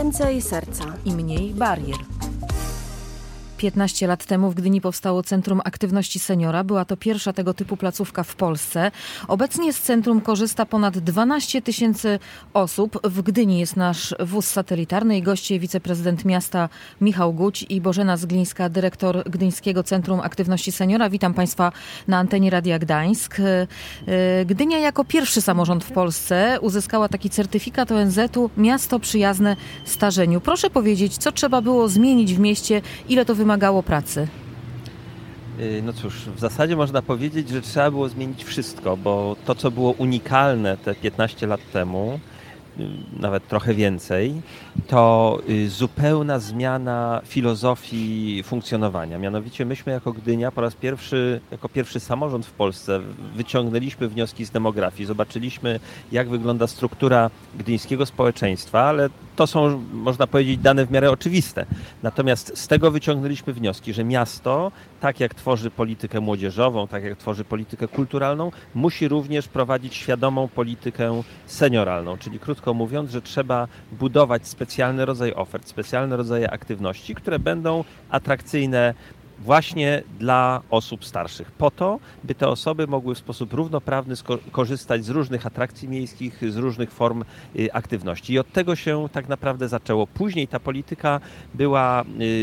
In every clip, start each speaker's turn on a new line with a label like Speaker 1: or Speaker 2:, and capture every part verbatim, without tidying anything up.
Speaker 1: Więcej serca
Speaker 2: i mniej barier. piętnaście lat temu w Gdyni powstało Centrum Aktywności Seniora. Była to pierwsza tego typu placówka w Polsce. Obecnie z centrum korzysta ponad dwanaście tysięcy osób. W Gdyni jest nasz wóz satelitarny i goście wiceprezydent miasta Michał Guć i Bożena Zglińska, dyrektor Gdyńskiego Centrum Aktywności Seniora. Witam Państwa na antenie Radia Gdańsk. Gdynia jako pierwszy samorząd w Polsce uzyskała taki certyfikat O N Z-u Miasto Przyjazne Starzeniu. Proszę powiedzieć, co trzeba było zmienić w mieście, ile to wymagało pracy?
Speaker 3: No cóż, w zasadzie można powiedzieć, że trzeba było zmienić wszystko, bo to, co było unikalne te piętnaście lat temu, nawet trochę więcej, to zupełna zmiana filozofii funkcjonowania. Mianowicie myśmy jako Gdynia po raz pierwszy, jako pierwszy samorząd w Polsce wyciągnęliśmy wnioski z demografii. Zobaczyliśmy, jak wygląda struktura gdyńskiego społeczeństwa, ale to są, można powiedzieć, dane w miarę oczywiste. Natomiast z tego wyciągnęliśmy wnioski, że miasto, tak jak tworzy politykę młodzieżową, tak jak tworzy politykę kulturalną, musi również prowadzić świadomą politykę senioralną. Czyli krótko mówiąc, że trzeba budować specjalny rodzaj ofert, specjalne rodzaje aktywności, które będą atrakcyjne właśnie dla osób starszych, po to, by te osoby mogły w sposób równoprawny korzystać z różnych atrakcji miejskich, z różnych form aktywności. I od tego się tak naprawdę zaczęło. Później ta polityka była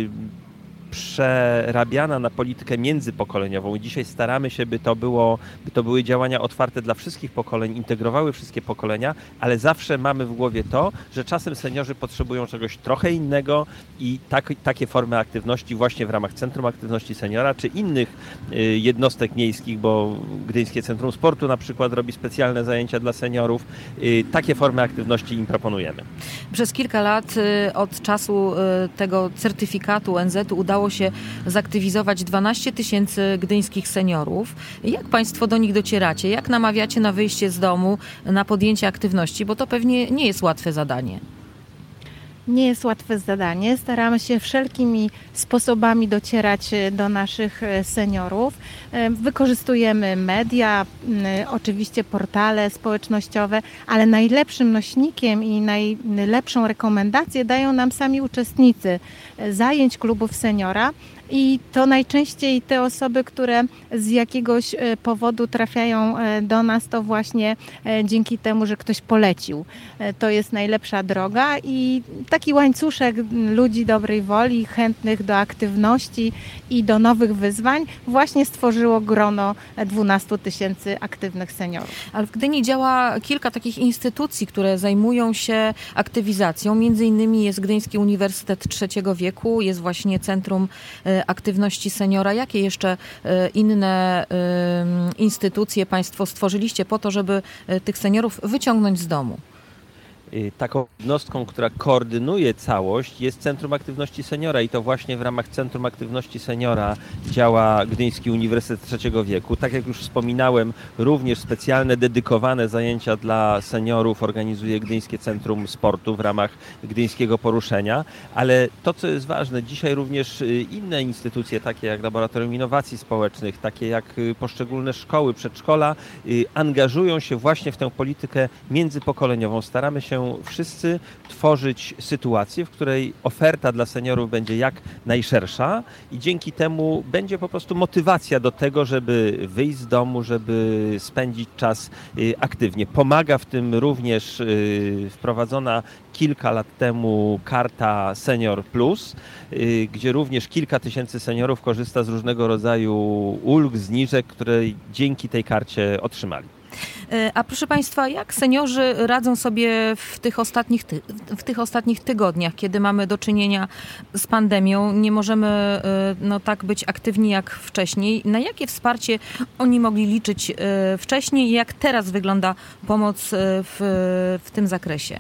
Speaker 3: przerabiana na politykę międzypokoleniową i dzisiaj staramy się, by to było, by to były działania otwarte dla wszystkich pokoleń, integrowały wszystkie pokolenia, ale zawsze mamy w głowie to, że czasem seniorzy potrzebują czegoś trochę innego i tak, takie formy aktywności właśnie w ramach Centrum Aktywności Seniora czy innych jednostek miejskich, bo Gdyńskie Centrum Sportu na przykład robi specjalne zajęcia dla seniorów. Takie formy aktywności im proponujemy.
Speaker 2: Przez kilka lat od czasu tego certyfikatu O N Z-u udało się zaktywizować dwanaście tysięcy gdyńskich seniorów. Jak Państwo do nich docieracie? Jak namawiacie na wyjście z domu, na podjęcie aktywności? Bo to pewnie nie jest łatwe zadanie.
Speaker 4: Nie jest łatwe zadanie. Staramy się wszelkimi sposobami docierać do naszych seniorów. Wykorzystujemy media, oczywiście portale społecznościowe, ale najlepszym nośnikiem i najlepszą rekomendację dają nam sami uczestnicy zajęć klubów seniora. I to najczęściej te osoby, które z jakiegoś powodu trafiają do nas, to właśnie dzięki temu, że ktoś polecił. To jest najlepsza droga i taki łańcuszek ludzi dobrej woli, chętnych do aktywności i do nowych wyzwań właśnie stworzyło grono dwunastu tysięcy aktywnych seniorów.
Speaker 2: Ale w Gdyni działa kilka takich instytucji, które zajmują się aktywizacją. Między innymi jest Gdyński Uniwersytet Trzeciego Wieku, jest właśnie Centrum Aktywności Seniora. Jakie jeszcze inne instytucje Państwo stworzyliście po to, żeby tych seniorów wyciągnąć z domu?
Speaker 3: Taką jednostką, która koordynuje całość, jest Centrum Aktywności Seniora i to właśnie w ramach Centrum Aktywności Seniora działa Gdyński Uniwersytet Trzeciego Wieku. Tak jak już wspominałem, również specjalne, dedykowane zajęcia dla seniorów organizuje Gdyńskie Centrum Sportu w ramach Gdyńskiego Poruszenia, ale to, co jest ważne, dzisiaj również inne instytucje, takie jak Laboratorium Innowacji Społecznych, takie jak poszczególne szkoły, przedszkola, angażują się właśnie w tę politykę międzypokoleniową. Staramy się wszyscy tworzyć sytuację, w której oferta dla seniorów będzie jak najszersza i dzięki temu będzie po prostu motywacja do tego, żeby wyjść z domu, żeby spędzić czas aktywnie. Pomaga w tym również wprowadzona kilka lat temu karta Senior Plus, gdzie również kilka tysięcy seniorów korzysta z różnego rodzaju ulg, zniżek, które dzięki tej karcie otrzymali.
Speaker 2: A proszę Państwa, jak seniorzy radzą sobie w tych ostatnich, ty- w tych ostatnich tygodniach, kiedy mamy do czynienia z pandemią? Nie możemy no, tak być aktywni jak wcześniej. Na jakie wsparcie oni mogli liczyć wcześniej i jak teraz wygląda pomoc w, w tym zakresie?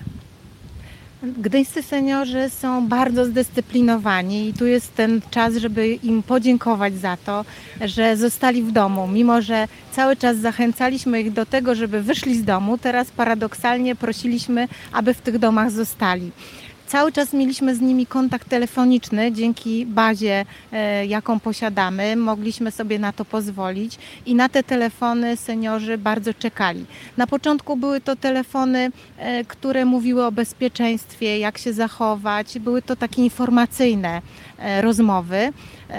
Speaker 4: Gdyńscy seniorzy są bardzo zdyscyplinowani i tu jest ten czas, żeby im podziękować za to, że zostali w domu. Mimo że cały czas zachęcaliśmy ich do tego, żeby wyszli z domu, teraz paradoksalnie prosiliśmy, aby w tych domach zostali. Cały czas mieliśmy z nimi kontakt telefoniczny dzięki bazie, jaką posiadamy. Mogliśmy sobie na to pozwolić i na te telefony seniorzy bardzo czekali. Na początku były to telefony, które mówiły o bezpieczeństwie, jak się zachować. Były to takie informacyjne rozmowy,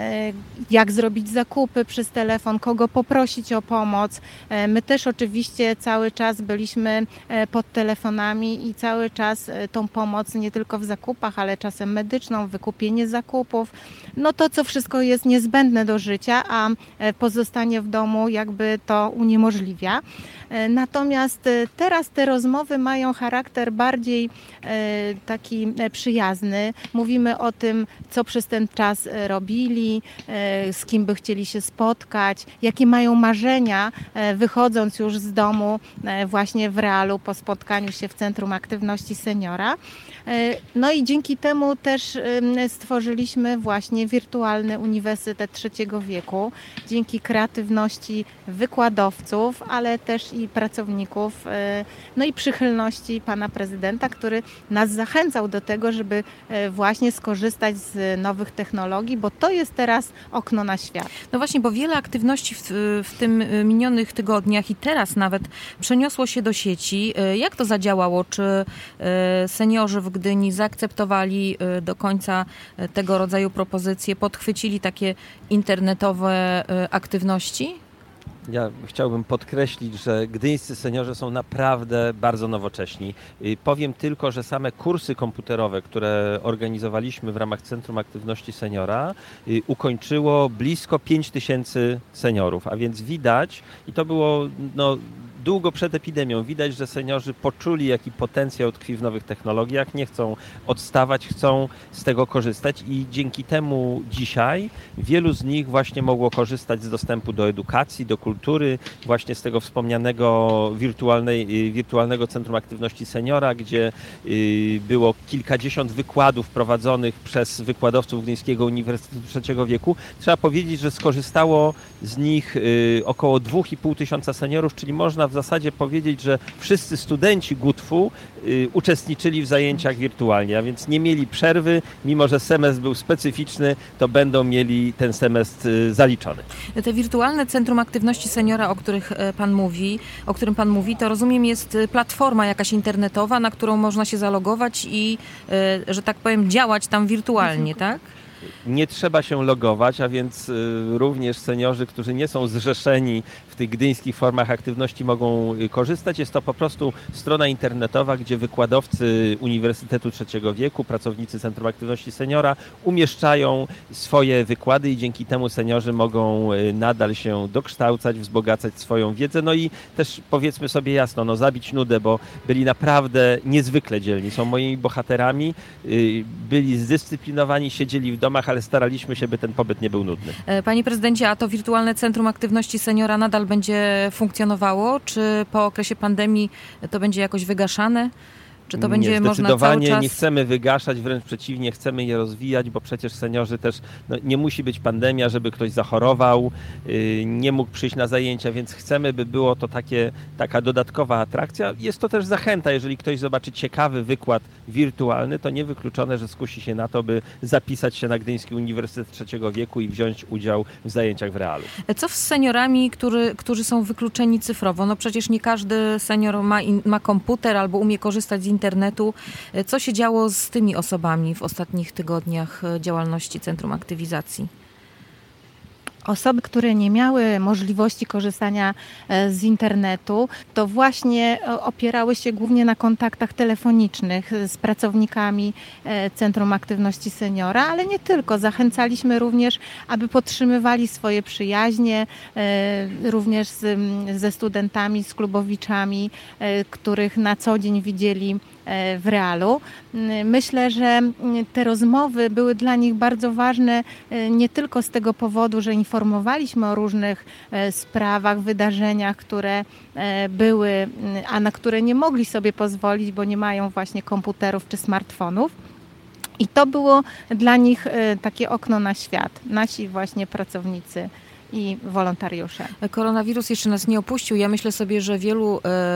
Speaker 4: jak zrobić zakupy przez telefon, kogo poprosić o pomoc. My też oczywiście cały czas byliśmy pod telefonami i cały czas tą pomoc nie tylko w zakupach, ale czasem medyczną, wykupienie zakupów. No to, co wszystko jest niezbędne do życia, a pozostanie w domu jakby to uniemożliwia. Natomiast teraz te rozmowy mają charakter bardziej taki przyjazny. Mówimy o tym, co przez ten czas robili, z kim by chcieli się spotkać, jakie mają marzenia, wychodząc już z domu właśnie w realu po spotkaniu się w Centrum Aktywności Seniora. No i dzięki temu też stworzyliśmy właśnie wirtualny Uniwersytet Trzeciego Wieku. Dzięki kreatywności wykładowców, ale też i pracowników, no i przychylności pana prezydenta, który nas zachęcał do tego, żeby właśnie skorzystać z nowych technologii, bo to jest teraz okno na świat.
Speaker 2: No właśnie, bo wiele aktywności w, w tym minionych tygodniach i teraz nawet przeniosło się do sieci. Jak to zadziałało? Czy seniorzy w Gdyni zaakceptowali do końca tego rodzaju propozycje, podchwycili takie internetowe aktywności?
Speaker 3: Ja chciałbym podkreślić, że gdyńscy seniorzy są naprawdę bardzo nowocześni. Powiem tylko, że same kursy komputerowe, które organizowaliśmy w ramach Centrum Aktywności Seniora, ukończyło blisko pięć tysięcy seniorów, a więc widać, i to było no, długo przed epidemią, widać, że seniorzy poczuli, jaki potencjał tkwi w nowych technologiach, nie chcą odstawać, chcą z tego korzystać i dzięki temu dzisiaj wielu z nich właśnie mogło korzystać z dostępu do edukacji, do kultury, właśnie z tego wspomnianego wirtualnej, wirtualnego Centrum Aktywności Seniora, gdzie było kilkadziesiąt wykładów prowadzonych przez wykładowców Gdyńskiego Uniwersytetu Trzeciego Wieku. Trzeba powiedzieć, że skorzystało z nich około dwa i pół tysiąca seniorów, czyli można w zasadzie powiedzieć, że wszyscy studenci GUTW y, uczestniczyli w zajęciach wirtualnie, a więc nie mieli przerwy, mimo że semestr był specyficzny, to będą mieli ten semestr y, zaliczony.
Speaker 2: Te wirtualne Centrum Aktywności Seniora, o których pan mówi, o którym pan mówi, to rozumiem jest platforma jakaś internetowa, na którą można się zalogować i, y, że tak powiem, działać tam wirtualnie, tak?
Speaker 3: Nie trzeba się logować, a więc również seniorzy, którzy nie są zrzeszeni w tych gdyńskich formach aktywności, mogą korzystać. Jest to po prostu strona internetowa, gdzie wykładowcy Uniwersytetu Trzeciego Wieku, pracownicy Centrum Aktywności Seniora umieszczają swoje wykłady i dzięki temu seniorzy mogą nadal się dokształcać, wzbogacać swoją wiedzę. No i też powiedzmy sobie jasno, no zabić nudę, bo byli naprawdę niezwykle dzielni. Są moimi bohaterami, byli zdyscyplinowani, siedzieli w domu, ale staraliśmy się, by ten pobyt nie był nudny.
Speaker 2: Panie prezydencie, a to wirtualne Centrum Aktywności Seniora nadal będzie funkcjonowało? Czy po okresie pandemii to będzie jakoś wygaszane? Czy to będzie
Speaker 3: nie,
Speaker 2: można cały czas...
Speaker 3: Zdecydowanie nie chcemy wygaszać, wręcz przeciwnie, chcemy je rozwijać, bo przecież seniorzy też, no, nie musi być pandemia, żeby ktoś zachorował, yy, nie mógł przyjść na zajęcia, więc chcemy, by było to takie, taka dodatkowa atrakcja. Jest to też zachęta, jeżeli ktoś zobaczy ciekawy wykład wirtualny, to niewykluczone, że skusi się na to, by zapisać się na Gdyński Uniwersytet Trzeciego Wieku i wziąć udział w zajęciach w realu.
Speaker 2: Co z seniorami, który, którzy są wykluczeni cyfrowo? No przecież nie każdy senior ma, in, ma komputer albo umie korzystać z internetu. Co się działo z tymi osobami w ostatnich tygodniach działalności Centrum Aktywizacji?
Speaker 4: Osoby, które nie miały możliwości korzystania z internetu, to właśnie opierały się głównie na kontaktach telefonicznych z pracownikami Centrum Aktywności Seniora, ale nie tylko. Zachęcaliśmy również, aby podtrzymywali swoje przyjaźnie, również z, ze studentami, z klubowiczami, których na co dzień widzieli w realu. Myślę, że te rozmowy były dla nich bardzo ważne nie tylko z tego powodu, że informowaliśmy o różnych sprawach, wydarzeniach, które były, a na które nie mogli sobie pozwolić, bo nie mają właśnie komputerów czy smartfonów. I to było dla nich takie okno na świat. Nasi właśnie pracownicy i wolontariusze.
Speaker 2: Koronawirus jeszcze nas nie opuścił. Ja myślę sobie, że wielu e,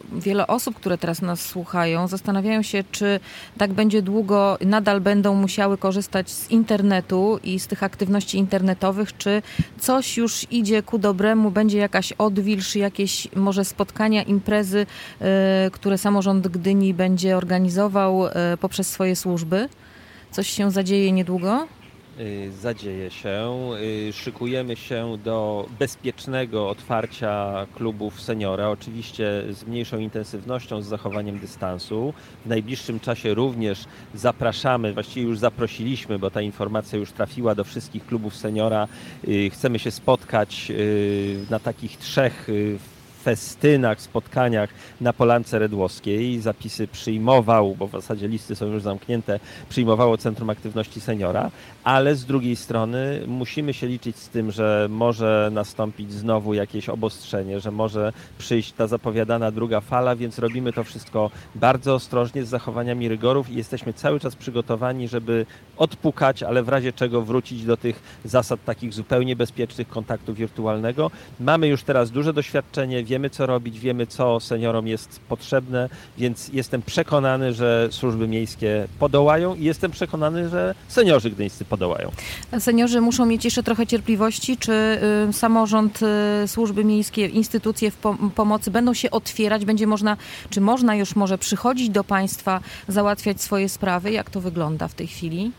Speaker 2: wiele osób, które teraz nas słuchają, zastanawiają się, czy tak będzie długo, nadal będą musiały korzystać z internetu i z tych aktywności internetowych, czy coś już idzie ku dobremu, będzie jakaś odwilż, jakieś może spotkania, imprezy, które samorząd Gdyni będzie organizował poprzez swoje służby? Coś się zadzieje niedługo?
Speaker 3: Zadzieje się. Szykujemy się do bezpiecznego otwarcia klubów seniora, oczywiście z mniejszą intensywnością, z zachowaniem dystansu. W najbliższym czasie również zapraszamy, właściwie już zaprosiliśmy, bo ta informacja już trafiła do wszystkich klubów seniora. Chcemy się spotkać na takich trzech festynach, spotkaniach na Polance Redłowskiej. Zapisy przyjmował, bo w zasadzie listy są już zamknięte, przyjmowało Centrum Aktywności Seniora, ale z drugiej strony musimy się liczyć z tym, że może nastąpić znowu jakieś obostrzenie, że może przyjść ta zapowiadana druga fala, więc robimy to wszystko bardzo ostrożnie, z zachowaniami rygorów i jesteśmy cały czas przygotowani, żeby odpukać, ale w razie czego wrócić do tych zasad takich zupełnie bezpiecznych kontaktu wirtualnego. Mamy już teraz duże doświadczenie, wiemy co robić, wiemy co seniorom jest potrzebne, więc jestem przekonany, że służby miejskie podołają i jestem przekonany, że seniorzy gdyńscy podołają.
Speaker 2: Seniorzy muszą mieć jeszcze trochę cierpliwości. Czy y, samorząd, y, służby miejskie, instytucje w pom- pomocy będą się otwierać? Będzie można, czy można już może przychodzić do państwa, załatwiać swoje sprawy? Jak to wygląda w tej chwili?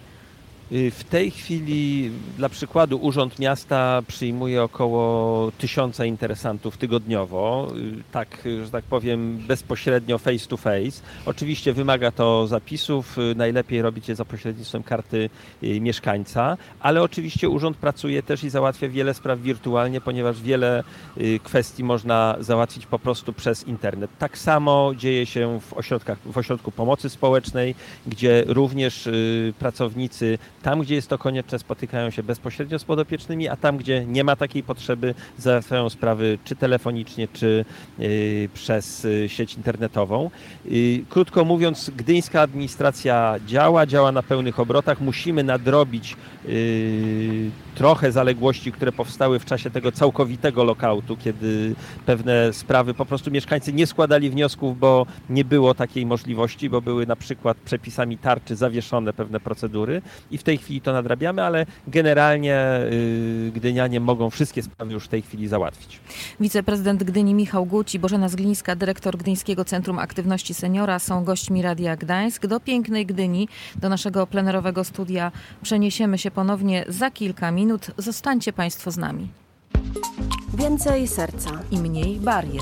Speaker 3: W tej chwili, dla przykładu, Urząd Miasta przyjmuje około tysiąca interesantów tygodniowo, tak, że tak powiem, bezpośrednio face to face. Oczywiście wymaga to zapisów, najlepiej robić je za pośrednictwem karty mieszkańca, ale oczywiście urząd pracuje też i załatwia wiele spraw wirtualnie, ponieważ wiele kwestii można załatwić po prostu przez internet. Tak samo dzieje się w ośrodkach, w ośrodku pomocy społecznej, gdzie również pracownicy tam, gdzie jest to konieczne, spotykają się bezpośrednio z podopiecznymi, a tam, gdzie nie ma takiej potrzeby, załatwiają sprawy czy telefonicznie, czy y, przez y, sieć internetową. Y, krótko mówiąc, gdyńska administracja działa, działa na pełnych obrotach. Musimy nadrobić y, trochę zaległości, które powstały w czasie tego całkowitego lockoutu, kiedy pewne sprawy po prostu mieszkańcy nie składali wniosków, bo nie było takiej możliwości, bo były na przykład przepisami tarczy zawieszone pewne procedury i w tej chwili to nadrabiamy, ale generalnie y, gdynianie mogą wszystkie sprawy już w tej chwili załatwić.
Speaker 2: Wiceprezydent Gdyni Michał Guć i Bożena Zglińska, dyrektor Gdyńskiego Centrum Aktywności Seniora, są gośćmi Radia Gdańsk. Do pięknej Gdyni, do naszego plenerowego studia przeniesiemy się ponownie za kilka minut. Zostańcie Państwo z nami.
Speaker 1: Więcej serca
Speaker 2: i mniej barier.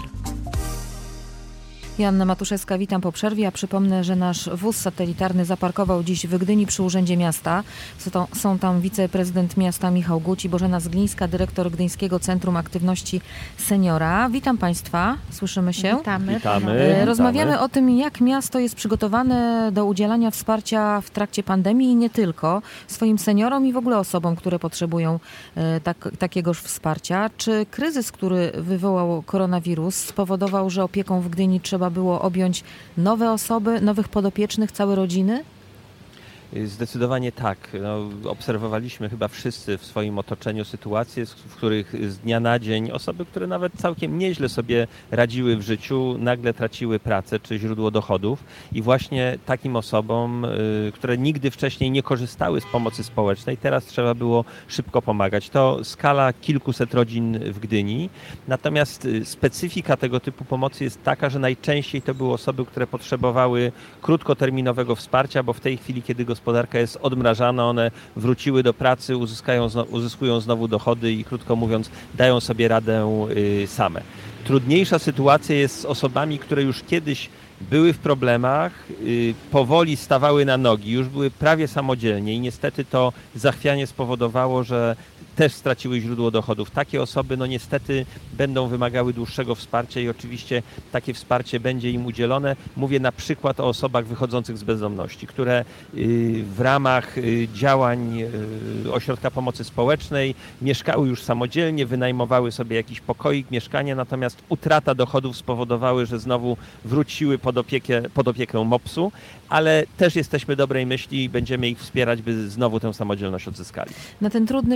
Speaker 2: Joanna Matuszewska, witam po przerwie. A przypomnę, że nasz wóz satelitarny zaparkował dziś w Gdyni przy Urzędzie Miasta. Są, są tam wiceprezydent miasta Michał Guć i Bożena Zglińska, dyrektor Gdyńskiego Centrum Aktywności Seniora. Witam Państwa, słyszymy się.
Speaker 4: Witamy.
Speaker 3: Witamy.
Speaker 2: Rozmawiamy
Speaker 3: Witamy.
Speaker 2: o tym, jak miasto jest przygotowane do udzielania wsparcia w trakcie pandemii i nie tylko swoim seniorom i w ogóle osobom, które potrzebują tak, takiegoż wsparcia. Czy kryzys, który wywołał koronawirus, spowodował, że opieką w Gdyni trzeba było objąć nowe osoby, nowych podopiecznych, całe rodziny?
Speaker 3: Zdecydowanie tak. No, obserwowaliśmy chyba wszyscy w swoim otoczeniu sytuacje, w których z dnia na dzień osoby, które nawet całkiem nieźle sobie radziły w życiu, nagle traciły pracę czy źródło dochodów i właśnie takim osobom, y, które nigdy wcześniej nie korzystały z pomocy społecznej, teraz trzeba było szybko pomagać. To skala kilkuset rodzin w Gdyni. Natomiast specyfika tego typu pomocy jest taka, że najczęściej to były osoby, które potrzebowały krótkoterminowego wsparcia, bo w tej chwili, kiedy gospodarka jest odmrażana, one wróciły do pracy, uzyskają, uzyskują znowu dochody i krótko mówiąc dają sobie radę same. Trudniejsza sytuacja jest z osobami, które już kiedyś były w problemach, powoli stawały na nogi, już były prawie samodzielnie i niestety to zachwianie spowodowało, że też straciły źródło dochodów. Takie osoby no niestety będą wymagały dłuższego wsparcia i oczywiście takie wsparcie będzie im udzielone. Mówię na przykład o osobach wychodzących z bezdomności, które w ramach działań Ośrodka Pomocy Społecznej mieszkały już samodzielnie, wynajmowały sobie jakiś pokoik, mieszkanie, natomiast utrata dochodów spowodowały, że znowu wróciły pod opiekę, pod opiekę mopsu, ale też jesteśmy dobrej myśli i będziemy ich wspierać, by znowu tę samodzielność odzyskali.
Speaker 2: Na ten trudny czas kryzysu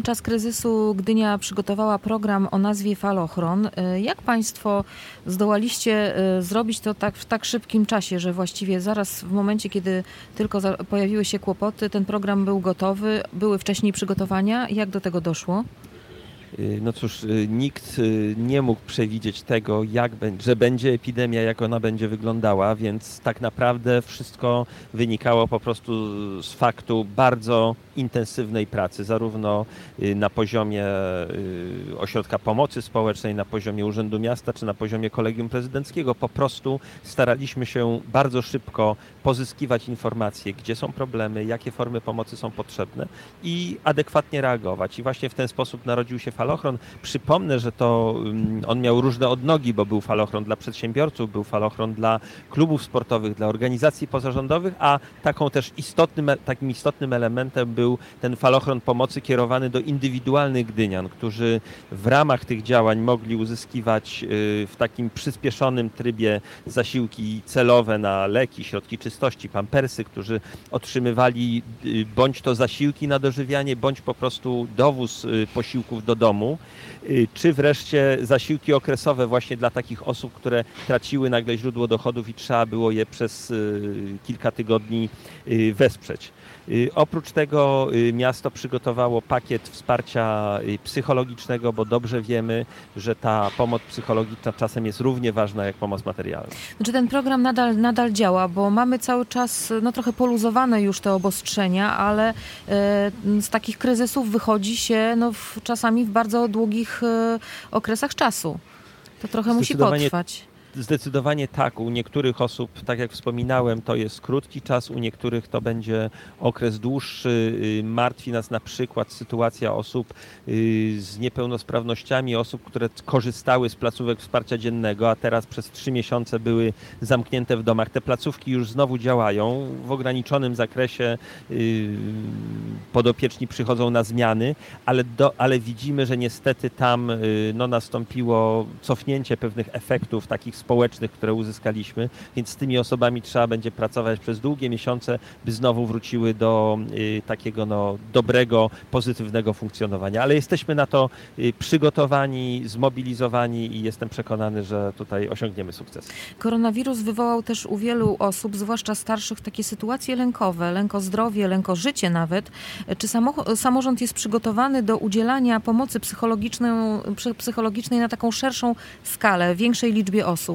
Speaker 2: kryzysu Gdynia przygotowała program o nazwie Falochron. Jak Państwo zdołaliście zrobić to tak w tak szybkim czasie, że właściwie zaraz w momencie, kiedy tylko pojawiły się kłopoty, ten program był gotowy, były wcześniej przygotowania? Jak do tego doszło?
Speaker 3: No cóż, nikt nie mógł przewidzieć tego, jak, że będzie epidemia, jak ona będzie wyglądała, więc tak naprawdę wszystko wynikało po prostu z faktu bardzo intensywnej pracy, zarówno na poziomie Ośrodka Pomocy Społecznej, na poziomie Urzędu Miasta, czy na poziomie Kolegium Prezydenckiego. Po prostu staraliśmy się bardzo szybko pozyskiwać informacje, gdzie są problemy, jakie formy pomocy są potrzebne i adekwatnie reagować. I właśnie w ten sposób narodził się Falochron. Przypomnę, że to on miał różne odnogi, bo był Falochron dla przedsiębiorców, był Falochron dla klubów sportowych, dla organizacji pozarządowych, a taką też istotnym, takim istotnym elementem był ten Falochron pomocy kierowany do indywidualnych gdynian, którzy w ramach tych działań mogli uzyskiwać w takim przyspieszonym trybie zasiłki celowe na leki, środki czystości, pampersy, którzy otrzymywali bądź to zasiłki na dożywianie, bądź po prostu dowóz posiłków do domu, czy wreszcie zasiłki okresowe właśnie dla takich osób, które traciły nagle źródło dochodów i trzeba było je przez kilka tygodni wesprzeć. Oprócz tego miasto przygotowało pakiet wsparcia psychologicznego, bo dobrze wiemy, że ta pomoc psychologiczna czasem jest równie ważna jak pomoc materialna.
Speaker 2: Czy ten program nadal, nadal działa, bo mamy cały czas no, trochę poluzowane już te obostrzenia, ale e, z takich kryzysów wychodzi się no, w, czasami w bardzo długich e, okresach czasu. To trochę musi potrwać.
Speaker 3: Zdecydowanie tak. U niektórych osób, tak jak wspominałem, to jest krótki czas, u niektórych to będzie okres dłuższy. Martwi nas na przykład sytuacja osób z niepełnosprawnościami, osób, które korzystały z placówek wsparcia dziennego, a teraz przez trzy miesiące były zamknięte w domach. Te placówki już znowu działają w ograniczonym zakresie. Podopieczni przychodzą na zmiany, ale, do, ale widzimy, że niestety tam no, nastąpiło cofnięcie pewnych efektów takich społecznych, które uzyskaliśmy, więc z tymi osobami trzeba będzie pracować przez długie miesiące, by znowu wróciły do y, takiego no, dobrego, pozytywnego funkcjonowania. Ale jesteśmy na to y, przygotowani, zmobilizowani i jestem przekonany, że tutaj osiągniemy sukces.
Speaker 2: Koronawirus wywołał też u wielu osób, zwłaszcza starszych, takie sytuacje lękowe, lęk o zdrowie, lęk o życie nawet. Czy samo, samorząd jest przygotowany do udzielania pomocy psychologicznej, psychologicznej na taką szerszą skalę, większej liczbie osób?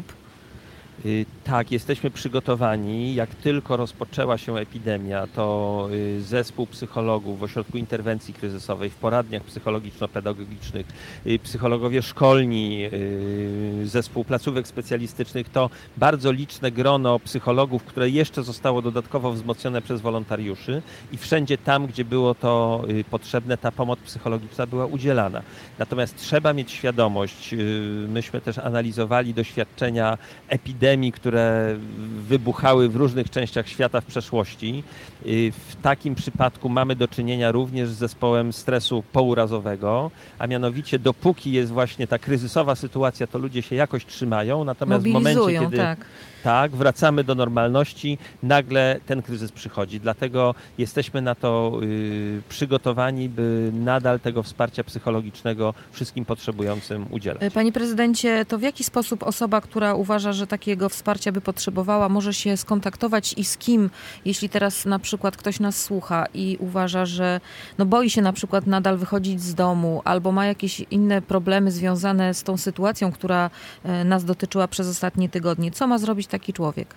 Speaker 3: Tak, jesteśmy przygotowani. Jak tylko rozpoczęła się epidemia, to zespół psychologów w Ośrodku Interwencji Kryzysowej, w poradniach psychologiczno-pedagogicznych, psychologowie szkolni, zespół placówek specjalistycznych, to bardzo liczne grono psychologów, które jeszcze zostało dodatkowo wzmocnione przez wolontariuszy i wszędzie tam, gdzie było to potrzebne, ta pomoc psychologiczna była udzielana. Natomiast trzeba mieć świadomość, myśmy też analizowali doświadczenia epidemii, które wybuchały w różnych częściach świata w przeszłości. W takim przypadku mamy do czynienia również z zespołem stresu pourazowego, a mianowicie dopóki jest właśnie ta kryzysowa sytuacja, to ludzie się jakoś trzymają, natomiast w momencie, kiedy
Speaker 2: tak.
Speaker 3: tak, wracamy do normalności, nagle ten kryzys przychodzi. Dlatego jesteśmy na to y, przygotowani, by nadal tego wsparcia psychologicznego wszystkim potrzebującym udzielać.
Speaker 2: Panie prezydencie, to w jaki sposób osoba, która uważa, że takiego wsparcia by potrzebowała, może się skontaktować i z kim, jeśli teraz na przykład ktoś nas słucha i uważa, że no boi się na przykład nadal wychodzić z domu albo ma jakieś inne problemy związane z tą sytuacją, która nas dotyczyła przez ostatnie tygodnie. Co ma zrobić taki człowiek?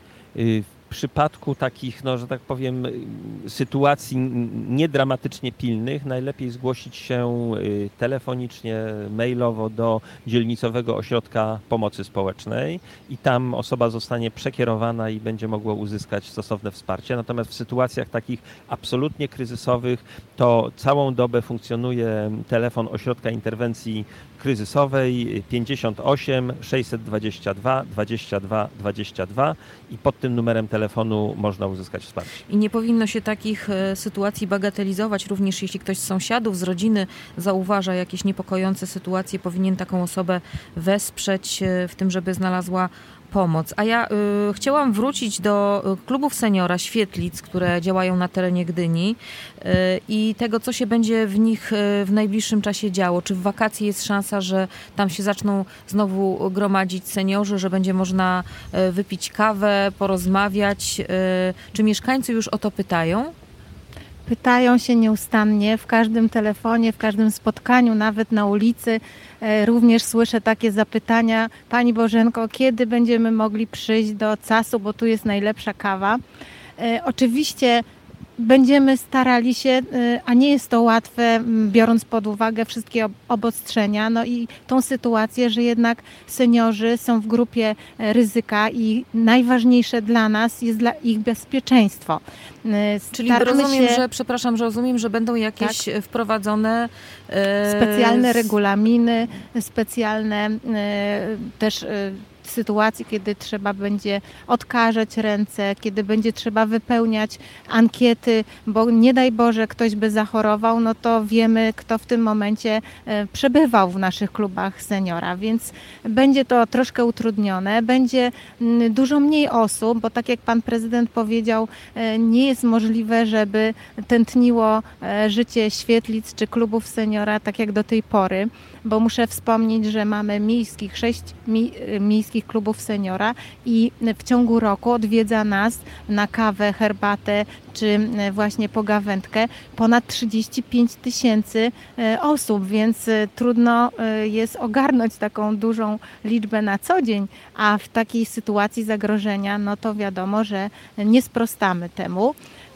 Speaker 3: W przypadku takich, no, że tak powiem, sytuacji niedramatycznie pilnych najlepiej zgłosić się telefonicznie, mailowo do dzielnicowego ośrodka pomocy społecznej i tam osoba zostanie przekierowana i będzie mogła uzyskać stosowne wsparcie. Natomiast w sytuacjach takich absolutnie kryzysowych to całą dobę funkcjonuje telefon Ośrodka Interwencji Kryzysowej pięćdziesiąt osiem sześćset dwadzieścia dwa dwadzieścia dwa dwadzieścia dwa i pod tym numerem telefonu można uzyskać wsparcie.
Speaker 2: I nie powinno się takich sytuacji bagatelizować, również jeśli ktoś z sąsiadów, z rodziny zauważa jakieś niepokojące sytuacje, powinien taką osobę wesprzeć w tym, żeby znalazła pomoc. A ja y, chciałam wrócić do klubów seniora Świetlic, które działają na terenie Gdyni y, i tego, co się będzie w nich y, w najbliższym czasie działo. Czy w wakacje jest szansa, że tam się zaczną znowu gromadzić seniorzy, że będzie można y, wypić kawę, porozmawiać? Y, czy mieszkańcy już o to pytają?
Speaker 4: Pytają się nieustannie w każdym telefonie, w każdym spotkaniu, nawet na ulicy. Również słyszę takie zapytania: Pani Bożenko, kiedy będziemy mogli przyjść do Casu, bo tu jest najlepsza kawa. Oczywiście będziemy starali się, a nie jest to łatwe, biorąc pod uwagę wszystkie obostrzenia, no i tą sytuację, że jednak seniorzy są w grupie ryzyka i najważniejsze dla nas jest dla ich bezpieczeństwo.
Speaker 2: Czyli
Speaker 4: Staramy
Speaker 2: rozumiem,
Speaker 4: się...
Speaker 2: że, przepraszam, że rozumiem, że będą jakieś tak. wprowadzone... E...
Speaker 4: Specjalne regulaminy, specjalne e, też... E, sytuacji, kiedy trzeba będzie odkażać ręce, kiedy będzie trzeba wypełniać ankiety, bo nie daj Boże ktoś by zachorował, no to wiemy, kto w tym momencie przebywał w naszych klubach seniora, więc będzie to troszkę utrudnione, będzie dużo mniej osób, bo tak jak pan prezydent powiedział, nie jest możliwe, żeby tętniło życie Świetlic czy klubów seniora tak jak do tej pory, bo muszę wspomnieć, że mamy miejskich, sześć mi, miejskich klubów seniora i w ciągu roku odwiedza nas na kawę, herbatę czy właśnie pogawędkę ponad trzydzieści pięć tysięcy osób, więc trudno jest ogarnąć taką dużą liczbę na co dzień, a w takiej sytuacji zagrożenia, no to wiadomo, że nie sprostamy temu.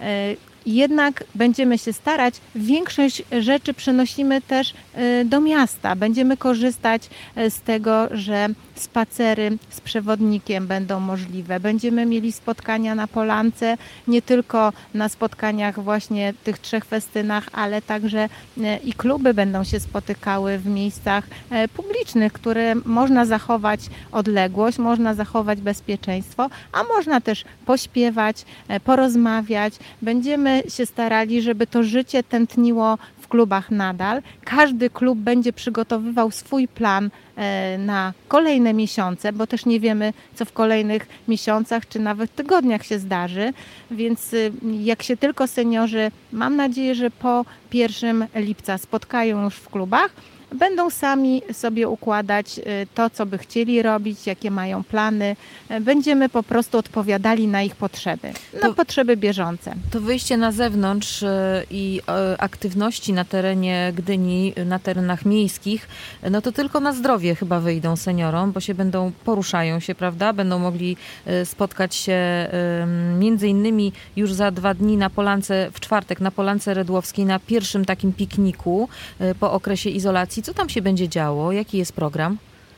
Speaker 4: Jednak będziemy się starać. Większość rzeczy przenosimy też do miasta. Będziemy korzystać z tego, że spacery z przewodnikiem będą możliwe. Będziemy mieli spotkania na Polance, nie tylko na spotkaniach właśnie tych trzech festynach, ale także i kluby będą się spotykały w miejscach publicznych, które można zachować odległość, można zachować bezpieczeństwo, a można też pośpiewać, porozmawiać. Będziemy się starali, żeby to życie tętniło w klubach nadal. Każdy klub będzie przygotowywał swój plan na kolejne miesiące, bo też nie wiemy, co w kolejnych miesiącach czy nawet tygodniach się zdarzy, więc jak się tylko seniorzy, mam nadzieję, że po pierwszego lipca spotkają już w klubach, będą sami sobie układać to, co by chcieli robić, jakie mają plany. Będziemy po prostu odpowiadali na ich potrzeby, na to, potrzeby bieżące.
Speaker 2: To wyjście na zewnątrz i aktywności na terenie Gdyni, na terenach miejskich, no to tylko na zdrowie chyba wyjdą seniorom, bo się będą, poruszają się, prawda? Będą mogli spotkać się między innymi już za dwa dni na Polance, w czwartek na Polance Redłowskiej, na pierwszym takim pikniku po okresie izolacji. Co tam się będzie działo? Jaki jest program?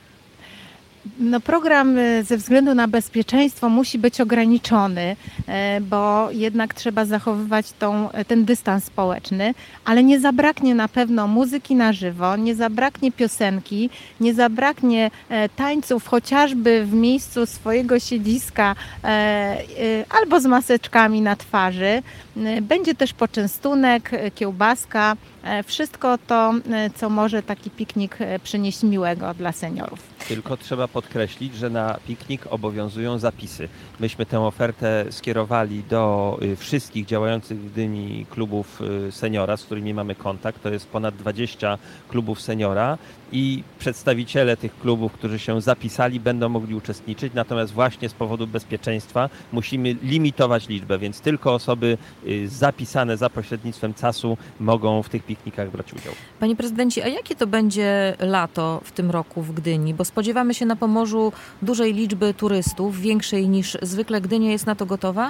Speaker 4: No program ze względu na bezpieczeństwo musi być ograniczony, bo jednak trzeba zachowywać tą, ten dystans społeczny, ale nie zabraknie na pewno muzyki na żywo, nie zabraknie piosenki, nie zabraknie tańców chociażby w miejscu swojego siedziska albo z maseczkami na twarzy. Będzie też poczęstunek, kiełbaska, wszystko to, co może taki piknik przynieść miłego dla seniorów.
Speaker 3: Tylko trzeba podkreślić, że na piknik obowiązują zapisy. Myśmy tę ofertę skierowali do wszystkich działających w Gdyni klubów seniora, z którymi mamy kontakt. To jest ponad dwadzieścia klubów seniora i przedstawiciele tych klubów, którzy się zapisali, będą mogli uczestniczyć. Natomiast właśnie z powodu bezpieczeństwa musimy limitować liczbę, więc tylko osoby zapisane za pośrednictwem casu mogą w tych piknikach brać udział.
Speaker 2: Panie prezydencie, a jakie to będzie lato w tym roku w Gdyni? Bo spodziewamy się na Pomorzu dużej liczby turystów, większej niż zwykle. Gdynia jest na to gotowa?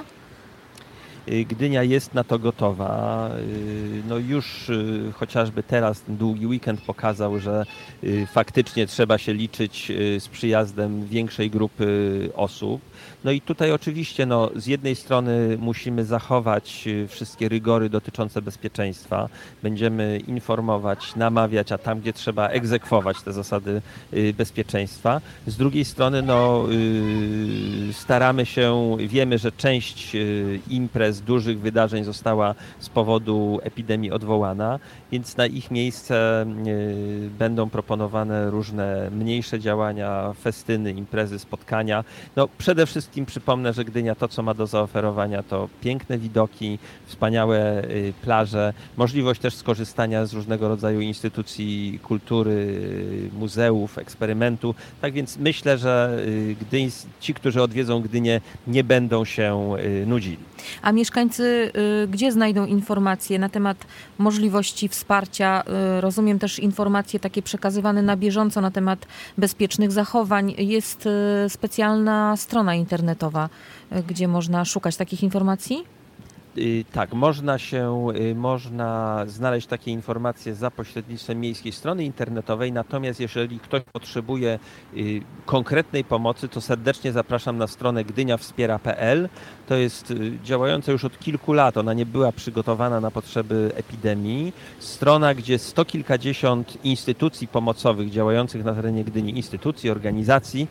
Speaker 3: Gdynia jest na to gotowa. No już chociażby teraz ten długi weekend pokazał, że faktycznie trzeba się liczyć z przyjazdem większej grupy osób. No i tutaj oczywiście no, z jednej strony musimy zachować wszystkie rygory dotyczące bezpieczeństwa. Będziemy informować, namawiać, a tam, gdzie trzeba, egzekwować te zasady bezpieczeństwa. Z drugiej strony no, staramy się, wiemy, że część imprez z dużych wydarzeń została z powodu epidemii odwołana, więc na ich miejsce będą proponowane różne mniejsze działania, festyny, imprezy, spotkania. No, przede wszystkim przypomnę, że Gdynia to, co ma do zaoferowania, to piękne widoki, wspaniałe plaże, możliwość też skorzystania z różnego rodzaju instytucji kultury, muzeów, eksperymentu. Tak więc myślę, że Gdyń, ci, którzy odwiedzą Gdynię, nie będą się nudzili.
Speaker 2: A mieszkańcy gdzie znajdą informacje na temat możliwości wsparcia? Rozumiem też informacje takie przekazywane na bieżąco na temat bezpiecznych zachowań. Jest specjalna strona internetowa, gdzie można szukać takich informacji?
Speaker 3: Tak, można się, można znaleźć takie informacje za pośrednictwem miejskiej strony internetowej, natomiast jeżeli ktoś potrzebuje konkretnej pomocy, to serdecznie zapraszam na stronę gdynia wspiera kropka p l. To jest działająca już od kilku lat, ona nie była przygotowana na potrzeby epidemii. Strona, gdzie sto kilkadziesiąt instytucji pomocowych działających na terenie Gdyni, instytucji, organizacji,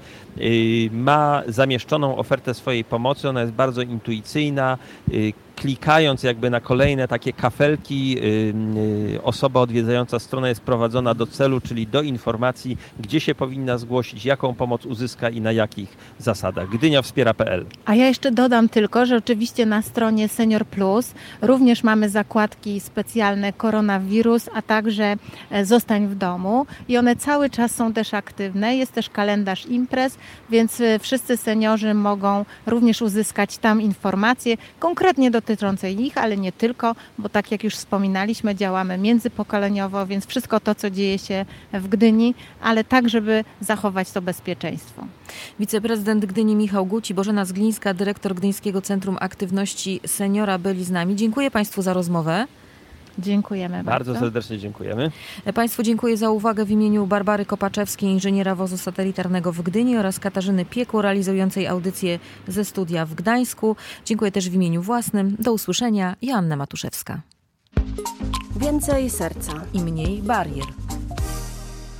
Speaker 3: ma zamieszczoną ofertę swojej pomocy, ona jest bardzo intuicyjna. Klikając jakby na kolejne takie kafelki, yy, yy, osoba odwiedzająca stronę jest prowadzona do celu, czyli do informacji, gdzie się powinna zgłosić, jaką pomoc uzyska i na jakich zasadach. gdynia wspiera kropka p l.
Speaker 4: A ja jeszcze dodam tylko, że oczywiście na stronie Senior Plus również mamy zakładki specjalne koronawirus, a także zostań w domu i one cały czas są też aktywne. Jest też kalendarz imprez, więc wszyscy seniorzy mogą również uzyskać tam informacje konkretnie do dotyczące ich, ale nie tylko, bo tak jak już wspominaliśmy, działamy międzypokoleniowo, więc wszystko to, co dzieje się w Gdyni, ale tak, żeby zachować to bezpieczeństwo.
Speaker 2: Wiceprezydent Gdyni Michał Guci, Bożena Zglińska, dyrektor Gdyńskiego Centrum Aktywności Seniora byli z nami. Dziękuję Państwu za rozmowę.
Speaker 4: Dziękujemy bardzo.
Speaker 3: Bardzo serdecznie dziękujemy.
Speaker 2: Państwu dziękuję za uwagę w imieniu Barbary Kopaczewskiej, inżyniera wozu satelitarnego w Gdyni oraz Katarzyny Pieku, realizującej audycję ze studia w Gdańsku. Dziękuję też w imieniu własnym. Do usłyszenia. Joanna Matuszewska.
Speaker 1: Więcej serca
Speaker 2: i mniej barier.